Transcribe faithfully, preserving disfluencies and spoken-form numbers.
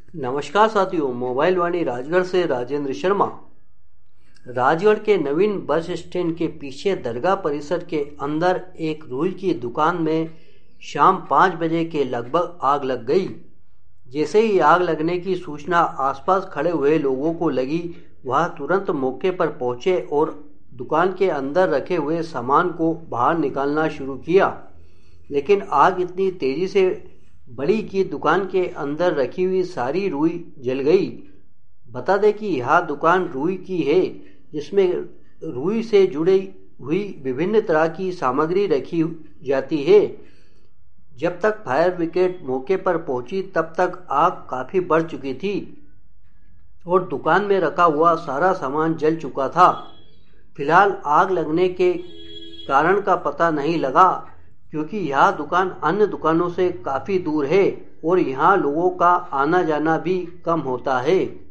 नमस्कार साथियों, मोबाइल वाणी राजगढ़ से राजेंद्र शर्मा। राजगढ़ के नवीन बस स्टैंड के पीछे दरगाह परिसर के अंदर एक रुई की दुकान में शाम पाँच बजे के लगभग आग लग गई। जैसे ही आग लगने की सूचना आसपास खड़े हुए लोगों को लगी, वह तुरंत मौके पर पहुंचे और दुकान के अंदर रखे हुए सामान को बाहर निकालना शुरू किया। लेकिन आग इतनी तेजी से बढ़ी कि दुकान के अंदर रखी हुई सारी रुई जल गई। बता दें कि यह दुकान रुई की है, जिसमें रुई से जुड़ी हुई विभिन्न तरह की सामग्री रखी जाती है। जब तक फायर ब्रिगेड मौके पर पहुंची तब तक आग काफ़ी बढ़ चुकी थी और दुकान में रखा हुआ सारा सामान जल चुका था। फिलहाल आग लगने के कारण का पता नहीं लगा, क्योंकि यह दुकान अन्य दुकानों से काफ़ी दूर है और यहाँ लोगों का आना जाना भी कम होता है।